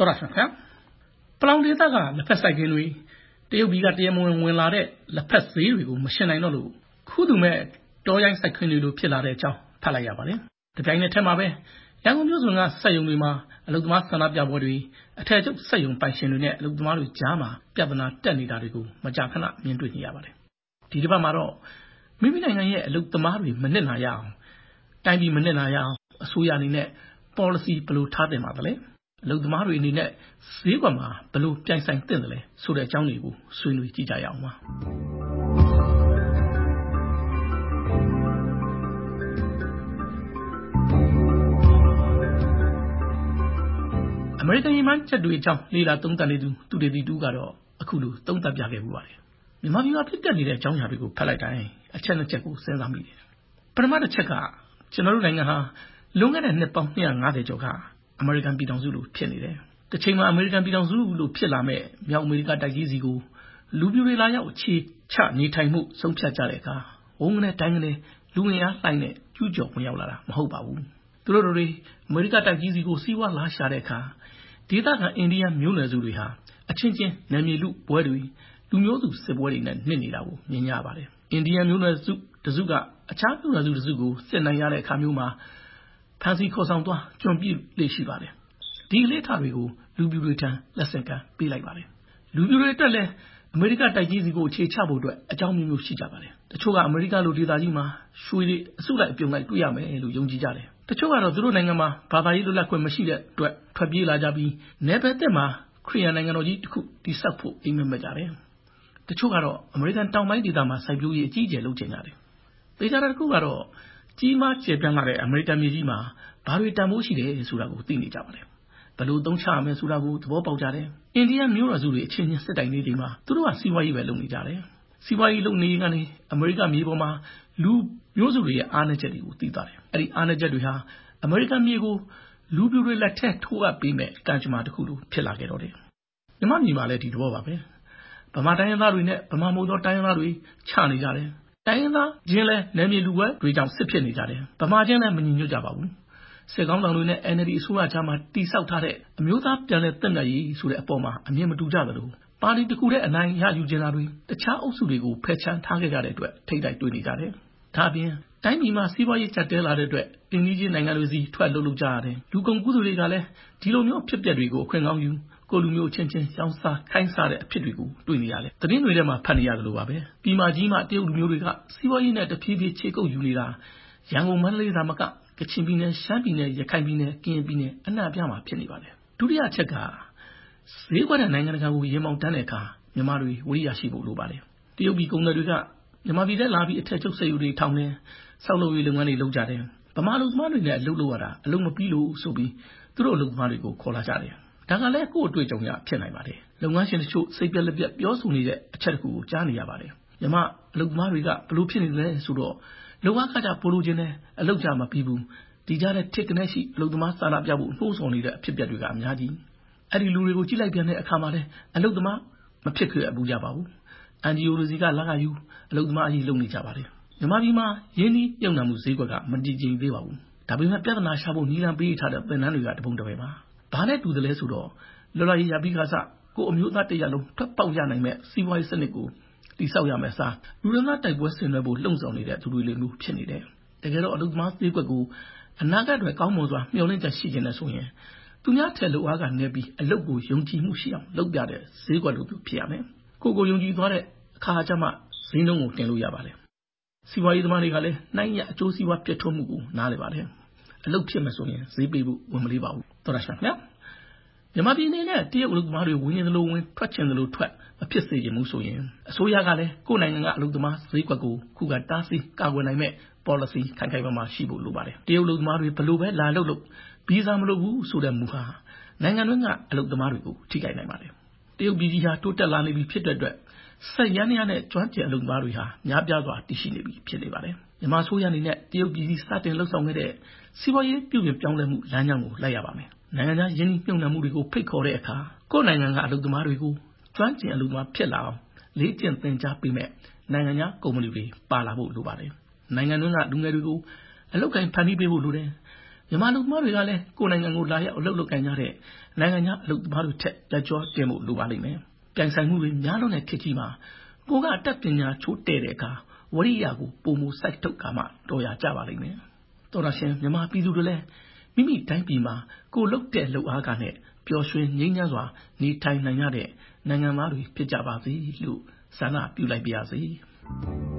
တော်ရရှင်ပလောင်ဒေသကလက်ဖက်ဆိုင်ကင်းတွေတရုတ်ပြည်ကတရားမဝင်လာတဲ့လက်ဖက်ဈေးတွေကိုမရှင်နိုင်တော့လို့ခုသူမဲ့တောရိုင်းစိုက်ခင်းတွေလိုဖြစ်လာတဲ့အကြောင်းဖတ်လိုက်ရပါတယ်။ဒီပိုင်းနဲ့ထက်မှာပဲရန်ကုန်မြို့စွန်ကစက်ရုံတွေမှာအလုပ်သမားဆန္ဒပြပွဲတွေအထက်ချုပ်စက်ရုံပိုင်ရှင်တွေနဲ့အလုပ်သမားတွေကြားမှာပြဿနာတက်နေတာတွေကိုမကြာခဏမြင်တွေ့နေရပါတယ်။ဒီတစ်ပတ်မှာတော့မိမိနိုင်ငံရဲ့အလုပ်သမားတွေမနစ်နာရအောင်တိုင်းပြည်မနစ်နာရအောင်အစိုးရအနေနဲ့ policy ဘယ်လိုထားတင်ပါသလဲအလုပ်သမားတွေအနေနဲ့ဈေးကွက်မှာဘယ်လိုပြိုင်ဆိုင်သင့်တယ်လဲဆိုတဲ့အကြောင်းတွေကိုဆွေးနွေးကြည့်ကြရအောင်ပါအမေရိကန်မှချက်တွေအကြောင်းလေ့လာသုံးသပ်နေသူသူတွေတူကတော့အခုလိုသုံးသပ်ပြခဲ့မှုပါတယ်မြန်မာပြည်မှာဖြစ်ပျက်နေတဲ့အကြောင်းအရာတွေကိုဖတ်လိုက်တိုင်းအချက်နှစ်ချက်ကိုစဉ်းစားမိတယ်ပထမတစ်ချက်ကကျွန်တော်တို့နိုင်ငံဟာလွန်ခဲ့တဲ့နှစ်ပေါင်း250ကျော်ကအမေရိကန်ပြည်ထောင်စုလိုဖြစ်နေတယ်။တစ်ချိန်မှာအမေရိကန်ပြည်ထောင်စုလိုဖြစ်လာမဲ့မြောက်အမေရိကတိုက်ကြီးစီကိုလူပြိုတွေလာရောက်အခြေချနေထိုင်မှုဆုံးဖြတ်ကြတဲ့အခါဝုန်းကနေတိုင်းကနေလူငယ်အားလှိုင်းနဲ့ကျူးကျော်ဝင်ရောက်လာတာမဟုတ်ပါဘူး။သူတို့တွေအမေရိကတိုက်ကြီးစီကိုစီးပွားလာရှာတဲ့အခါဒေသခံအိန္ဒိယမျိုးနွယ်စုတွေဟာအချင်းချင်းနယ်မြေလူပွဲတွေလူမျိုးစုစစ်ပွဲတွေနဲ့နှိမ့်နေတာကိုမြင်ရပါတယ်။အိန္ဒိယမျိုးနွယ်စုတစုကအခြားမျိုးနွယ်စုတစုကိုစစ်နိုင်ရတဲ့အခါမျိုးမှာဖန်စီခေါ်ဆောင်သွားကျွံပြစ်လေရှိပါတယ်ဒီအလေးထားတွေကိုလူပြူတွေထံလက်ဆင့်ကမ်းပေးလိုက်ပါတယ်လူပြူတွေအတွက်လည်းအမေရိကတိုက်ကြီးစီကိုအခြေချဖို့အတွက်အကြောင်းမျိုးမျိုးရှိကြပါတယ်တချို့ကအမေရိကလိုဒေသကြီးမှာရွှေတွေအစုလိုက်အပြုံလိုက်တွေ့ရမယ်လို့ယုံကြည်ကြတယ်တချို့ကတော့သူတို့နိုင်ငံမှာဘာသာရေးလွတ်လပ်ခွင့်မရှိတဲ့အတွက်ထွက်ပြေးလာကြပြီးနယ်ပယ်သစ်မှာခရီးယန်နိုင်ငံတော်ကြီးတစ်ခုတည်ဆောက်ဖို့အိမ်မက်မဲ့ကြတယ်တချို့ကတော့အမေရိကန်တောင်ပိုင်းဒေသမှာစိုက်ပျိုးရေးအကြီးအကျယ်လုပ်ချင်ကြတယ်ဒေသတစ်ခုကတော့ကြီးမားကျယ်ပြန့်လာတဲ့အမေရိကန်ပြည်ကြီးမှာဘာတွေတန်ဖိုးရှိတယ်ဆိုတာကိုသိနေကြပါတယ်ဘယ်လိုသုံးချရမယ်ဆိုတာကိုသဘောပေါက်ကြတယ်အိန္ဒိယမျိုးနွယ်စုတွေအချင်းချင်းစစ်တိုင်နေချိန်မှာသူတို့ကစီးပွားရေးပဲလုပ်နေကြတယ်စီးပွားရေးလုပ်နေကနေအမေရိကမြေပေါ်မှာလူမျိုးစုတွေရဲ့အားနည်းချက်တွေကိုသိသွားတယ်အဲ့ဒီအားနည်းချက်တွေဟာအမေရိကန်မြေကိုလူပြိုတွေလက်ထက်ထိုးအပ်ပေးမဲ့ကံကြမ္မာတစ်ခုလိုဖြစ်လာခဲ့တော့တယ်မြန်မာပြည်မှာလည်းဒီသဘောပါပဲဗမာတိုင်းရင်းသားတွေနဲ့ဗမာမိုးသောတိုင်းရင်းသားတွေချနေကြတယ်တိုင်းရင်းသားချင်းလဲနယ်မြေလူပွဲတွေကြောင့်စစ်ဖြစ်နေကြတယ်ဗမာချင်းလည်းမညီညွတ်ကြပါဘူးစစ်ကောင်းဆောင်တွေနဲ့ NLD အစိုးရချာမှာတိဆောက်ထားတဲ့အမျိုးသားပြန်လည်တက်မြတ်ရေးဆိုတဲ့အပေါ်မှာအမြင်မတူကြသလိုပါတီတစ်ခုတည်းအနိုင်ရယူခြင်းတာတွေတခြားအုပ်စုတွေကိုဖယ်ချန်ထားခဲ့ကြတဲ့အတွက်ထိတ်တိုက်တွေ့နေကြတယ်ဒါအပြင်တိုင်းပြည်မှာစီးပွားရေးကျတဲလာတဲ့အတွက်တင်းကြီးချင်းနိုင်ငံတွေစီထွက်လို့ကြရတယ်လူကုန်ကူးသူတွေကလည်းဒီလိုမျိုးဖြစ်ပျက်တွေကိုအခွင့်ကောင်းယူကိုလူမျိုးချင်းချင်းရောင်းစားခိုင်းစားတဲ့အဖြစ်တွေကိုတွေ့နေရတယ်သတင်းတွေထဲမှာဖတ်နေရတယ်လို့ပါပဲပြည်မကြီးမှာတရုတ်လူမျိုးတွေကစီးပွားရေးနဲ့တဖြည်းဖြည်းခြေကုပ်ယူနေတာရန်ကုန်မန္တလေးသာမကကချင်ပြည်နယ်ရှမ်းပြည်နယ်ရခိုင်ပြည်နယ်ကရင်ပြည်နယ်အနှံ့အပြားမှာဖြစ်နေပါတယ်ဒုတိယချက်ကဈေးကွက်တဲ့နိုင်ငံတကာကိုရင်မောင်တန်းတဲ့အခါမြန်မာတွေဝိရိယရှိဖို့လိုပါတယ်တရုတ်ပြည်ကုန်တွေကမြန်မာပြည်ထဲလာပြီးအထက်ချုပ်စက်ယူတွေထောင်နေဆောက်လုပ်ရေးလုပ်ငန်းတွေလုပ်ကြတယ်ဗမာလူသမားတွေနဲ့အလုပ်လုပ်ရတာအလုပ်မပြီးလို့ဆိုပြီးသူတို့အလုပ်သမားတွေကိုခေါ်လာကြတယ်ဒါကလည်းကိုယ့်အတွေ့အကြုံရဖြစ်နိုင်ပါတယ်လုပ်ငန်းရှင်တချို့စိတ်ပြက်လက်ပြက်ပြောဆိုနေတဲ့အချက်တခုကိုကြားနေရပါတယ်မြန်မာအလုပ်သမားတွေကဘလို့ဖြစ်နေလဲဆိုတော့လုပ်အားခကြပိုလို့ခြင်းနဲ့အလုပ်ကြမပြီးဘူးဒီကြားတဲ့တစ်ကနေရှိအလုပ်သမားစာနာပြဖို့နှိုးဆော်နေတဲ့အဖြစ်ပြက်တွေကအများကြီးအဲ့ဒီလူတွေကိုကြည့်လိုက်ပြန်တဲ့အခါမှာလည်းအလုပ်သမားမဖြစ်ခဲ့ဘူးကြပါဘူး NGO လူစီကလကယူအလုပ်သမားအရေးလုပ်နေကြပါတယ်မြန်မာပြည်မှာရင်းနှီးမြှုပ်နှံမှုဈေးကွက်ကမတည်ငြိမ်သေးပါဘူးဒါပေမဲ့ပြဿနာရှာဖို့နည်းလမ်းပေးထားတဲ့သင်တန်းတွေကတပုံတပယ်ပါဘာနဲ့တူတယ်လဲဆိုတော့လော်လာရေးရပြီးခါစကိုအမျိုးသားတရလုံးထွက်ပေါက်ရနိုင်မဲ့စီးပွားရေးစနစ်ကိုတိဆောက်ရမယ်စားလူရင်းသားတိုက်ပွဲဆင်နွှဲဖို့လှုံ့ဆော်နေတဲ့သူတွေလိုမျိုးဖြစ်နေတယ်တကယ်တော့အလုပ်သမားဈေးကွက်ကိုအနာဂတ်တွေကောင်းမွန်စွာမျှော်လင့်ချက်ရှိခြင်းနဲ့ဆိုရင်သူများထက်လိုအားကနေပြီးအလုပ်ကိုယုံကြည်မှုရှိအောင်လုပ်ပြတဲ့ဈေးကွက်လိုဖြစ်ရမယ်ကိုယုံကြည်သွားတဲ့အခါကျမှဈေးနှုန်းကိုတင်လို့ရပါတယ်စီးပွားရေးသမားတွေကလည်းနိုင်ရအကျိုးစီးပွားပြတ်ထုတ်မှုကိုနားလည်ပါတယ်အလုပ်ဖြစ်မယ်ဆိုရင်ဈေးပေးဖို့ဝင်မလေးပါဘူးတော်ရရှိမြတ်မြန်မာပြည်နဲ့တရုတ်အလုပ်သမားတွေဝင်နေသလိုဝင်ထွက်ချင်သလိုထွက်မဖြစ်စေချင်ဘူးဆိုရင်အစိုးရကလည်းကိုယ်နိုင်ငံကအလုပ်သမားဈေးကွက်ကိုခုခံတားဆီးကာကွယ်နိုင်မဲ့ policy ခိုင်ခိုင်မာမာရှိဖို့လိုပါတယ်တရုတ်အလုပ်သမားတွေဘယ်လိုပဲလာလုပ်ဗီဇာမလိုဘူးဆိုတဲ့မူဟာနိုင်ငံတွင်းကအလုပ်သမားတွေကိုထိခိုက်နိုင်ပါတယ်တရုတ်ပြည်ကြီးဟာတိုးတက်လာနေပြီဖြစ်တဲ့အတွက်ဆက်ရန်ရနဲ့ကျွမ်းကျင်အလုပ်သမားတွေဟာများပြားစွာတည်ရှိနေပြီဖြစ်နေပါတယ်မြန်မာဆိုရအနေနဲ့တရုတ်ပြည်ကြီးစတင်လှုပ်ဆောင်ခဲ့တဲ့စီးပွားရေးပြုပြင်ပြောင်းလဲမှုလမ်းကြောင်းကိုလိုက်ရပါမယ်နိုင်ငံခြားယင်းနှိမ့်နှံမှုတွေကိုဖိတ်ခေါ်တဲ့အခါကိုယ့်နိုင်ငံကအလုပ်သမားတွေကိုကျွမ်းကျင်အလုပ်သမားဖြစ်လာအောင်လေ့ကျင့်သင်ကြားပေးမဲ့နိုင်ငံခြားကုမ္ပဏီတွေပါလာဖို့လိုပါတယ်နိုင်ငံတွင်းကလူငယ်တွေကိုအလုပ်ကိုင်ဖန်တီးပေးဖို့လိုတယ်မြန်မာလူသမားတွေကလည်းကိုယ်နိုင်ငံကိုလာရောက်အလုပ်လုပ်ကိုင်ကြတဲ့နိုင်ငံခြားအလုပ်သမားတွေထက်လက်ကျော်တင်ဖို့လိုပါလိမ့်မယ်။ပြိုင်ဆိုင်မှုတွေများလွန်းတဲ့ခေတ်ကြီးမှာကိုကအတတ်ပညာချိုးတဲ့တဲ့အခါဝရိယကိုပုံမူစိုက်ထုတ်ခါမှတော်ရကြပါလိမ့်မယ်။တော်ရရှင်မြန်မာပြည်သူတွေလည်းမိမိတိုင်းပြည်မှာကိုလုတ်တဲ့လှုပ်အားကနဲ့ပျော်ရွှင်ငြိမ်းချမ်းစွာနေထိုင်နိုင်ရတဲ့နိုင်ငံသားတွေဖြစ်ကြပါစေလို့ဆန္ဒပြုလိုက်ပါရစေ။